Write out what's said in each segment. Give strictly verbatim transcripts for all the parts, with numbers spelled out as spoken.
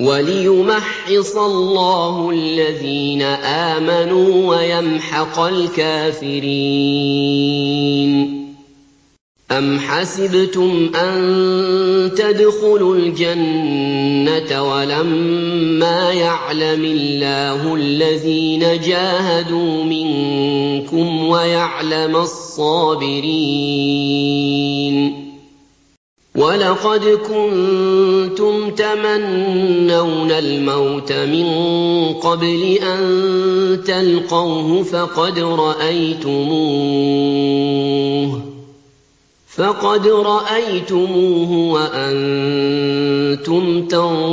وَلِيُمَحِّصَ اللَّهُ الَّذِينَ آمَنُوا وَيَمْحَقَ الْكَافِرِينَ. أَمْ حَسِبْتُمْ أَن تَدْخُلُوا الْجَنَّةَ وَلَمَّا يَعْلَمِ اللَّهُ الَّذِينَ جَاهَدُوا مِنكُمْ وَيَعْلَمَ الصَّابِرِينَ. وَلَقَدْ كُنتُمْ تَمَنَّوْنَ الْمَوْتَ مِن قَبْلِ أَن تَلْقَوْهُ فَقَدْ رَأَيْتُمُوهُ فَقَدْ رَأَيْتُمُوهُ وَأَنتُمْ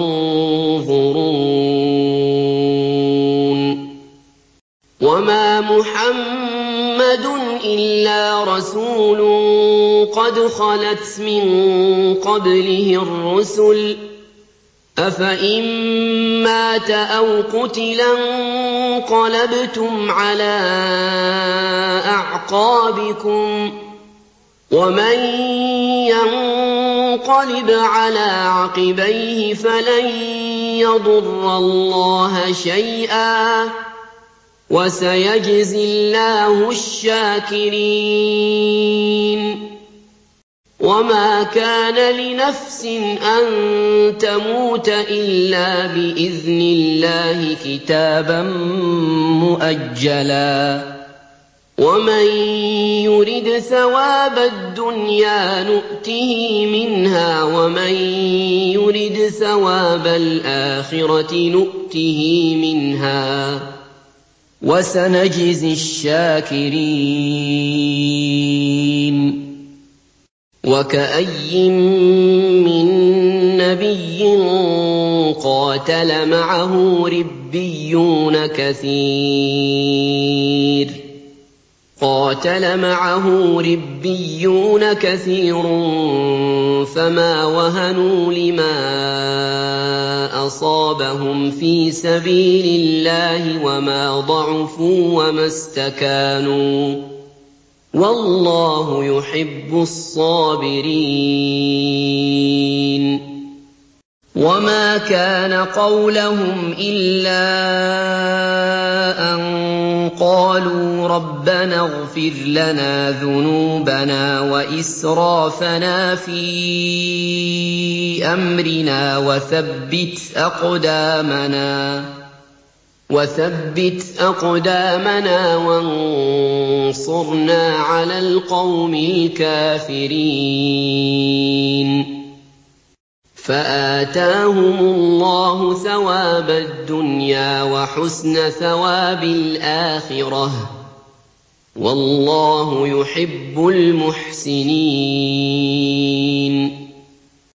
تَنظُرُونَ. وَمَا مُحَمَّدٌ إِلَّا رَسُولٌ قَدْ خَلَتْ مِن قَبْلِهِ الرُّسُلُ ۚ أَفَإِن مَّاتَ أَوْ قُتِلَ انقَلَبْتُمْ عَلَىٰ أَعْقَابِكُمْ ۚ وَمَن يَنقَلِبْ عَلَىٰ عَقِبَيْهِ فَلَن يَضُرَّ اللَّهَ شَيْئًا ۗ وَسَيَجْزِي اللَّهُ الشَّاكِرِينَ. وَمَا كَانَ لِنَفْسٍ أَن تَمُوتَ إِلَّا بِإِذْنِ اللَّهِ كِتَابًا مُّؤَجَّلًا ۗ وَمَن يُرِدْ ثَوَابَ الدُّنْيَا نُؤْتِهِ مِنْهَا وَمَن يُرِدْ ثَوَابَ الْآخِرَةِ نُؤْتِهِ مِنْهَا ۚ وَسَنَجْزِي الشَّاكِرِينَ. وَكَأَيِّن مِّن نَّبِيٍّ قَاتَلَ مَعَهُ رِبِّيُّونَ كَثِيرٌ قَاتَلَ مَعَهُ رِبِّيُّونَ كَثِيرٌ فَمَا وَهَنُوا لِمَا أَصَابَهُمْ فِي سَبِيلِ اللَّهِ وَمَا ضَعُفُوا وَمَا اسْتَكَانُوا ۗ وَاللَّهُ يُحِبُّ الصَّابِرِينَ. وَمَا كَانَ قَوْلَهُمْ إِلَّا أَن قَالُوا رَبَّنَا اغْفِرْ لَنَا ذُنُوبَنَا وَإِسْرَافَنَا فِي أَمْرِنَا وَثَبِّتْ أَقْدَامَنَا وَثَبِّتْ أَقْدَامَنَا وَانصُرْنَا عَلَى الْقَوْمِ الْكَافِرِينَ. فَآتَاهُمُ اللَّهُ ثَوَابَ الدُّنْيَا وَحُسْنَ ثَوَابِ الْآخِرَةِ ۗ وَاللَّهُ يُحِبُّ الْمُحْسِنِينَ.